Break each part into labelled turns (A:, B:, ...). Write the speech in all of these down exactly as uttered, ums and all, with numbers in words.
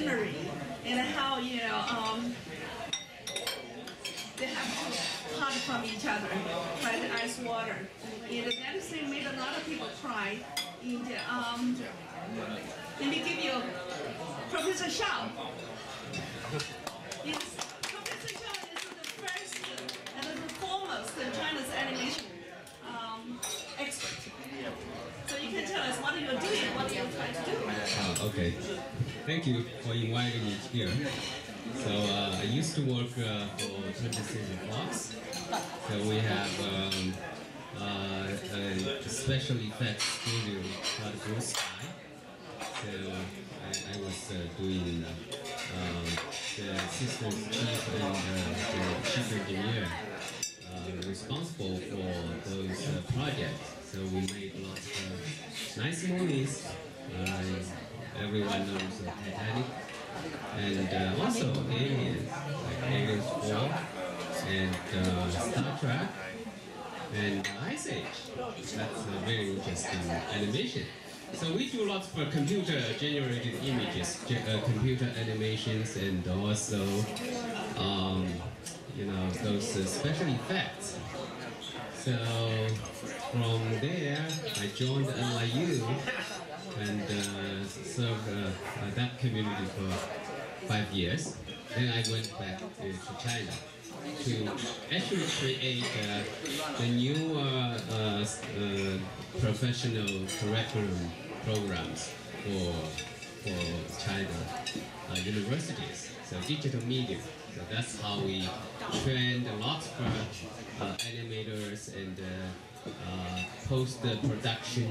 A: scenery and how, you know, um, they have to part from each other by the ice water. And that thing made a lot of people cry. And um, let me give you Professor Shao. Yes, Professor Shao is the first and the foremost China's animation um, expert. So you can tell us what you're doing, what you're trying to do.
B: Uh, okay. Thank you for inviting me here. So uh, I used to work uh, for twentieth Century Fox. So we have um, uh, a special effects studio called Blue Sky. So I, I was uh, doing uh, um, the assistant chief and uh, the chief engineer uh, responsible for those uh, projects. So we made lots of nice movies. Uh, everyone knows uh, Titanic. And uh, also Aliens, like Aliens four, and uh, Star Trek, and uh, Ice Age. That's a very interesting animation. So we do lots for computer-generated images, uh, computer animations, and also, um, you know, those uh, special effects. So from there, I joined N Y U. And uh, served uh, uh, that community for five years. Then I went back to, to China to actually create uh, the new uh, uh, uh, professional curriculum programs for for China uh, universities. So digital media. So that's how we trained lots of uh, animators and uh, uh, post-production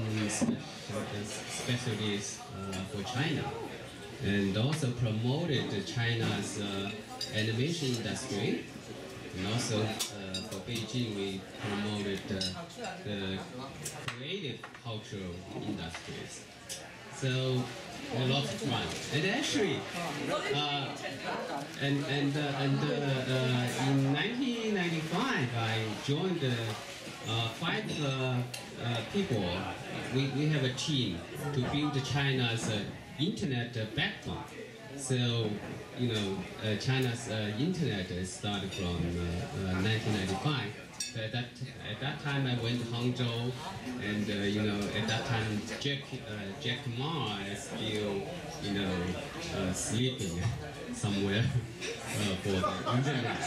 B: specialties uh, for China, and also promoted China's uh, animation industry. And also uh, for Beijing, we promoted uh, the creative cultural industries. So a lot of fun. And actually, uh, and and uh, and uh, uh, in nineteen ninety-five, I joined uh, uh, five uh, uh, people. We we have a team to build China's uh, internet uh, backbone. So you know, uh, China's uh, internet started from uh, uh, nineteen ninety-five. So at that at that time, I went to Hangzhou, and uh, you know, at that time, Jack uh, Jack Ma is still you know uh, sleeping somewhere uh, for the internet.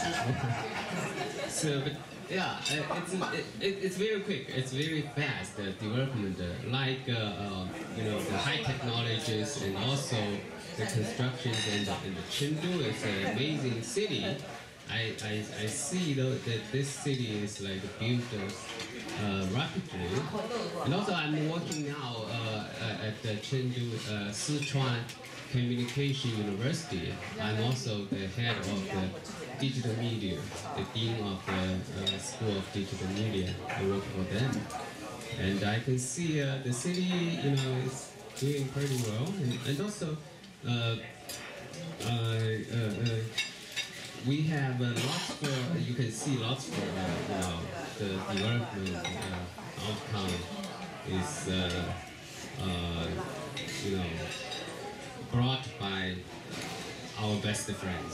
B: So, but yeah, it's it, it's very quick. It's very fast uh, development, uh, like uh, uh, you know the high technologies and also the constructions and the, and the Chengdu is an amazing city. I, I, I see though that this city is like built uh, rapidly, and also I'm working now uh, at the Chengdu uh, Sichuan Communication University. I'm also the head of the digital media, the dean of the uh, School of Digital Media. I work for them, and I can see uh, the city, you know, is doing pretty well, and, and also. Uh, uh, uh, uh, We have uh, lots for, uh, you can see lots for, uh, you know, the development uh, outcome is, uh, uh, you know, brought by our best friends,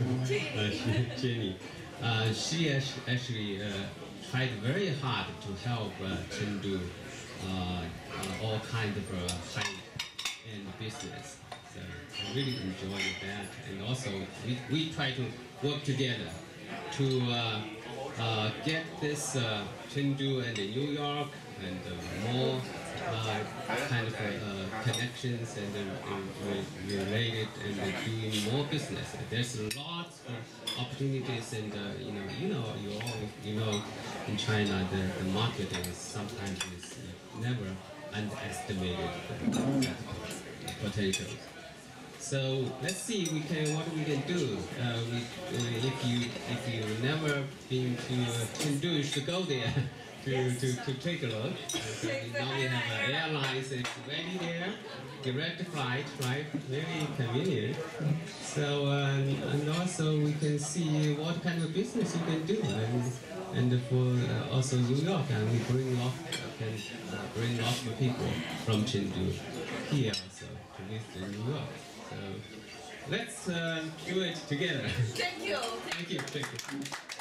B: uh, Jenny. Uh, she actually uh, tried very hard to help uh, Chengdu uh, uh, all kind of uh, high-end business. So I really enjoyed that, and also we, we try to work together to uh, uh, get this uh, Chengdu and New York and uh, more uh, kind of uh, connections and uh, related and uh, doing more business. There's lots of opportunities, and uh, you know, you know, you all you know, in China the, the market is sometimes is never underestimated the potential. So let's see we can what we can do. Uh, we, uh, if you if you never been to uh, Chengdu, you should go there to, to, to take a look. So now we have an airline, it's ready there, direct flight, right? Very convenient. So uh, and also we can see what kind of business you can do, and and for uh, also New York, and we bring lots can uh, bring lots of people from Chengdu here also to visit New York. So let's uh, do it together.
A: Thank you.
B: Thank you. Thank you.